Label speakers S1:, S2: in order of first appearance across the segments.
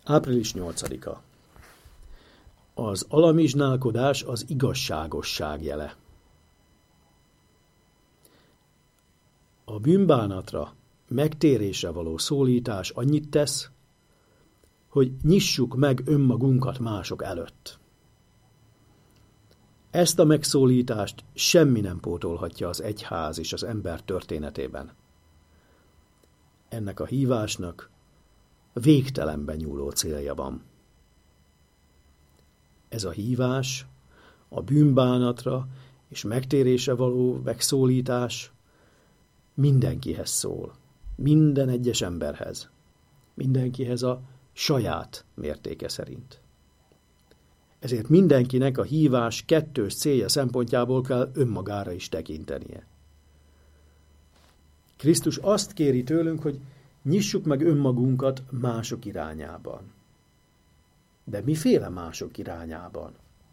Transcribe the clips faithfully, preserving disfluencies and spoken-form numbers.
S1: április nyolcadika. Az alamizsnálkodás az igazságosság jele. A bűnbánatra, megtérésre való szólítás annyit tesz, hogy nyissuk meg önmagunkat mások előtt. Ezt a megszólítást semmi nem pótolhatja az egyház és az ember történetében. Ennek a hívásnak végtelenben nyúló célja van. Ez a hívás, a bűnbánatra és megtérésre való megszólítás mindenkihez szól, minden egyes emberhez, mindenkihez a saját mértéke szerint. Ezért mindenkinek a hívás kettős célja szempontjából kell önmagára is tekintenie. Krisztus azt kéri tőlünk, hogy nyissuk meg önmagunkat mások irányában. De miféle mások irányában?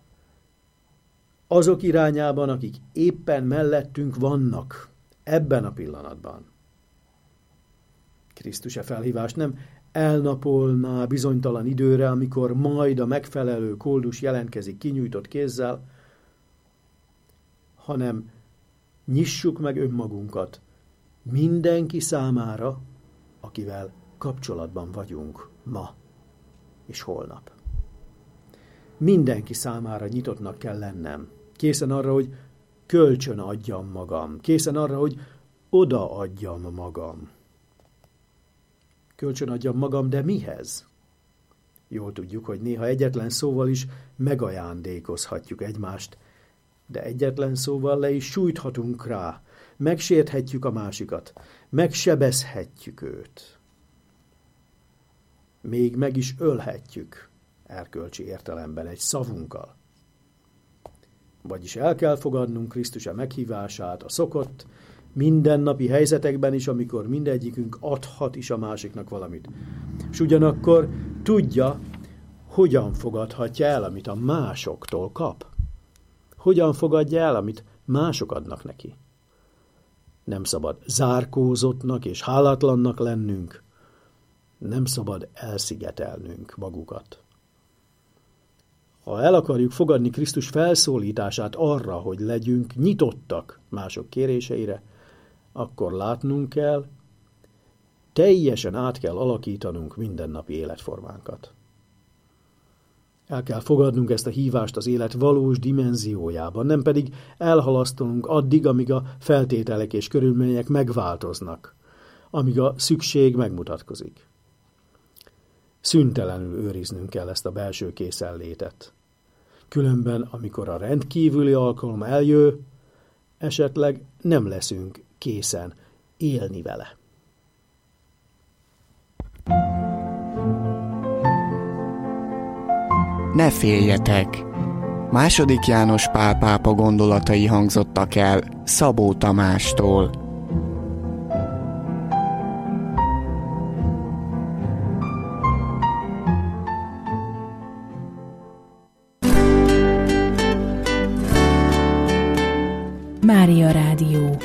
S1: Azok irányában, akik éppen mellettünk vannak ebben a pillanatban. Krisztus e felhívást nem elnapolná bizonytalan időre, amikor majd a megfelelő koldus jelentkezik kinyújtott kézzel, hanem nyissuk meg önmagunkat mindenki számára, akivel kapcsolatban vagyunk ma és holnap. Mindenki számára nyitottnak kell lennem, készen arra, hogy kölcsön adjam magam, készen arra, hogy odaadjam magam. Kölcsön adjam magam, de mihez? Jól tudjuk, hogy néha egyetlen szóval is megajándékozhatjuk egymást, de egyetlen szóval le is sújthatunk rá, megsérthetjük a másikat, megsebezhetjük őt. Még meg is ölhetjük erkölcsi értelemben egy szavunkkal. Vagyis el kell fogadnunk Krisztus meghívását a szokott, mindennapi helyzetekben is, amikor mindegyikünk adhat is a másiknak valamit. És ugyanakkor tudja, hogyan fogadhatja el, amit a másoktól kap. Hogyan fogadja el, amit mások adnak neki. Nem szabad zárkózottnak és hálátlannak lennünk. Nem szabad elszigetelnünk magukat. Ha el akarjuk fogadni Krisztus felszólítását arra, hogy legyünk nyitottak mások kéréseire, akkor látnunk kell, teljesen át kell alakítanunk mindennapi életformánkat. El kell fogadnunk ezt a hívást az élet valós dimenziójában, nem pedig elhalasztanunk addig, amíg a feltételek és körülmények megváltoznak, amíg a szükség megmutatkozik. Szüntelenül őriznünk kell ezt a belső készenlétet. Különben, amikor a rendkívüli alkalom eljö, esetleg nem leszünk készen élni vele.
S2: Ne féljetek! Második János Pál pápa gondolatai hangzottak el Szabó Tamástól.
S3: Mária Rádió.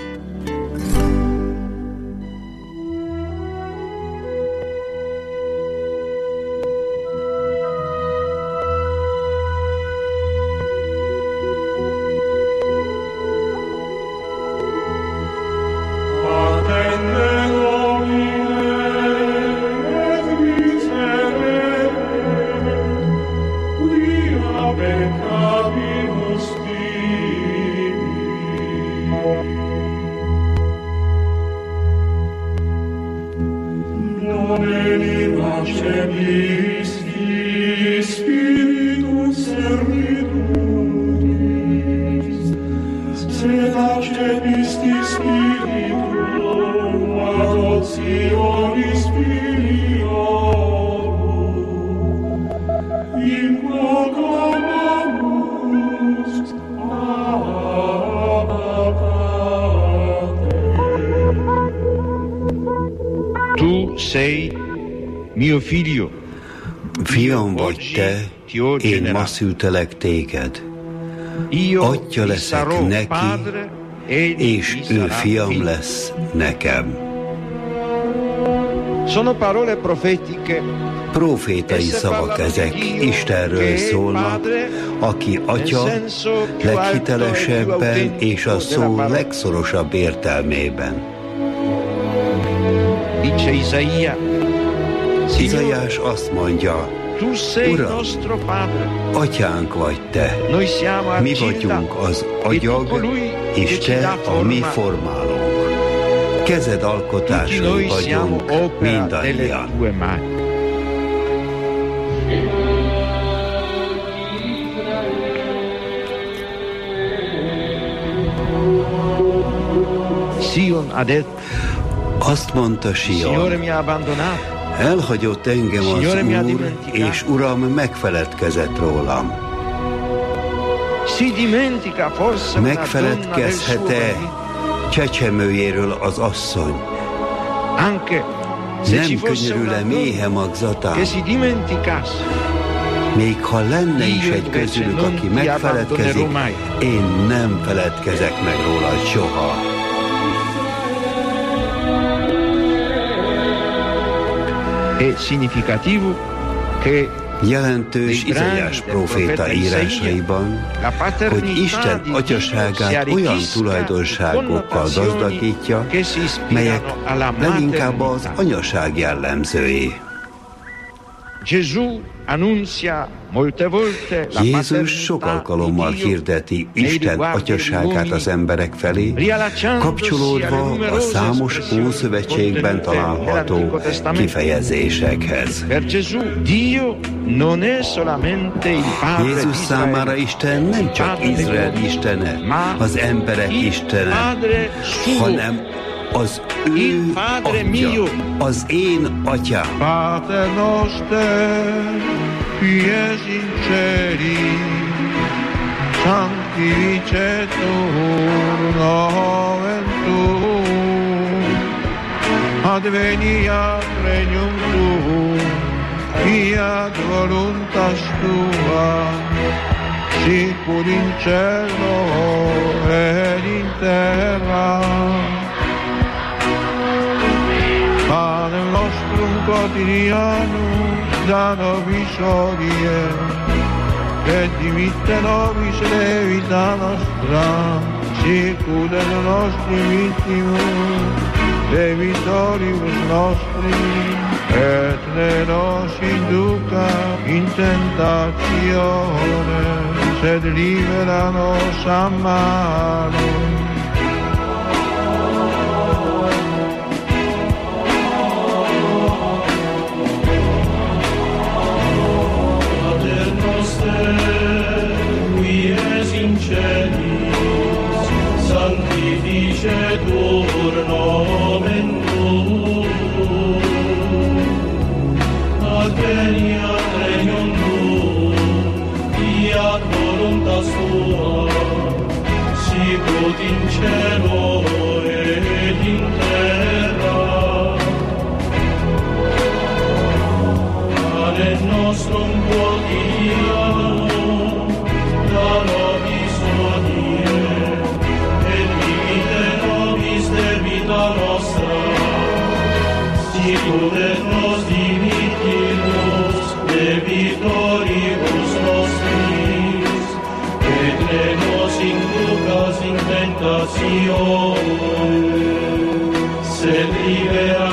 S4: Fiam vagy te, én ma szültelek téged. Atya leszek neki, és ő fiam lesz nekem. Profétai szavak ezek, Istenről szólnak, aki Atya leghitelesebben és a szó legszorosabb értelmében. Izaiás azt mondja, Uram, Atyánk vagy Te, mi vagyunk az agyag, és Te a mi formálónk. Kezed alkotásai vagyunk mindannyian. Azt mondta Sion, elhagyott engem az Úr, és Uram megfeledkezett rólam. Megfeledkezhet-e csecsemőjéről az asszony? Nem könyörül-e méhe magzatán? Még ha lenne is egy közülük, aki megfeledkezik, én nem feledkezek meg róla soha. Jelentős Izaiás próféta írásaiban, hogy Isten atyaságát olyan tulajdonságokkal gazdagítja, melyek leginkább az anyaság jellemzői. Jézus sok alkalommal hirdeti Isten atyaságát az emberek felé, kapcsolódva a számos Ószövetségben található kifejezésekhez. Jézus számára Isten nem csak Izrael istene, az emberek istene, hanem az ő Atya, az én Atyám.
S5: Pater noster, qui es in celi, sanctificetur nomen tuum, adveniat regnum tuum, fiat voluntas tua, sicur in cielo et in terra. Panem nostrum quotidianum da nobis hodie, et dimitte nobis levita nostra, sicut et nostri vittimus, debitoribus nostri, et ne nos induca in tentatione, sed libera nos a malo.
S6: Sanctificetur nomen tuum, adveniat regnum tuum, fiat voluntas tua, sicut in cielo et in terra. Panem nostrum quotidianum da nobis hodie, debita nostra, sicut et nos dimittimus debitoribus nostris, et ne nos inducas in tentatione, sed libera